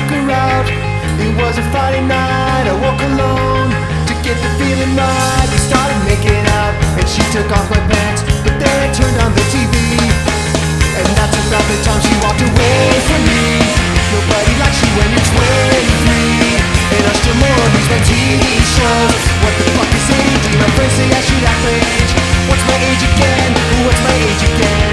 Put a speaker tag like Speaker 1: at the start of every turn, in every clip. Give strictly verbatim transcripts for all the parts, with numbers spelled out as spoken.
Speaker 1: her out. It was a Friday night, I woke alone to get the feeling right. We started making out, and she took off my pants, but then I turned on the T V, and that's about the time she walked away from me. Nobody likes you when you're twenty-three, and I still more of these my T V shows. What the fuck is age? My friends say I should act my age. What's my age again? What's my age again?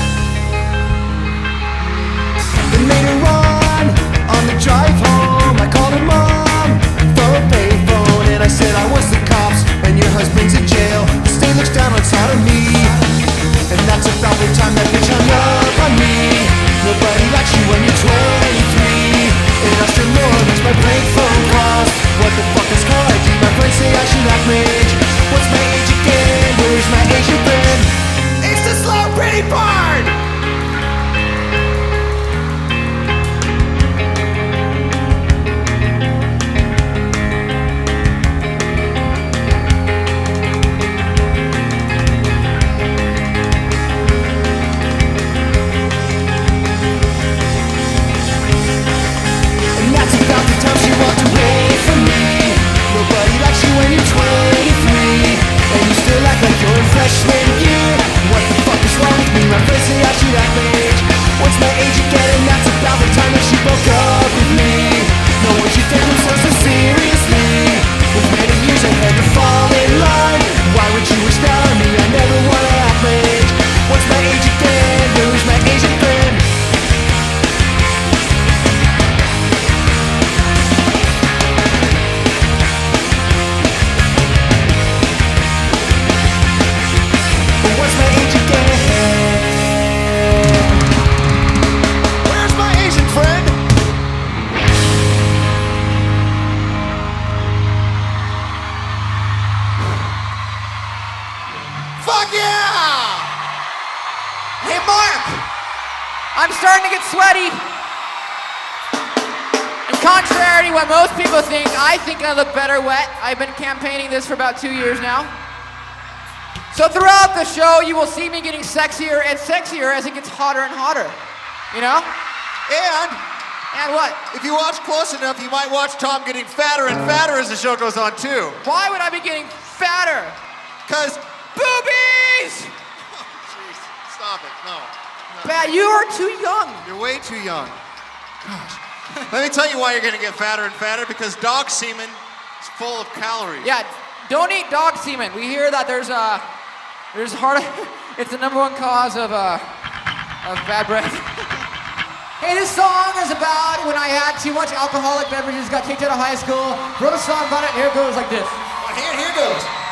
Speaker 1: Then later on, on the drive home, I called her mom for a payphone, and I said I was the cops, and your husband's in jail. The state looks down on sodomy, and that's about the time that bitch hung up on me. Nobody likes you when you're twenty-three, and I still know these my prank phone calls. What the fuck is call I D? My friends say I should act my age. What's my age again? Where's my Asian friend? It's the slow pretty part! Freshman year, what the fuck is wrong with me? My friends say I should act my age. What's my age again? And that's about the time that she broke up with me. No one should take themselves so seriously. With many years I had to fall in line. Why would you wish that on me? I never wanna act my age. What's my age again? Who's my Asian friend?
Speaker 2: I'm starting to get sweaty. And contrary to what most people think, I think I look better wet. I've been campaigning this for about two years now. So throughout the show, you will see me getting sexier and sexier as it gets hotter and hotter. You know?
Speaker 3: And
Speaker 2: And what?
Speaker 3: if you watch close enough, you might watch Tom getting fatter and fatter as the show goes on too.
Speaker 2: Why would I be getting fatter?
Speaker 3: Cause
Speaker 2: Boobies!
Speaker 3: oh, jeez, stop it, no. no.
Speaker 2: Bad, you are too young.
Speaker 3: You're way too young. Gosh. Let me tell you why you're gonna get fatter and fatter, because dog semen is full of calories.
Speaker 2: Yeah, don't eat dog semen. We hear that there's a, there's heart, it's the number one cause of, uh, of bad breath. Hey, this song is about when I had too much alcoholic beverages, got kicked out of high school, wrote a song about it, here it goes like this.
Speaker 3: Here, here goes.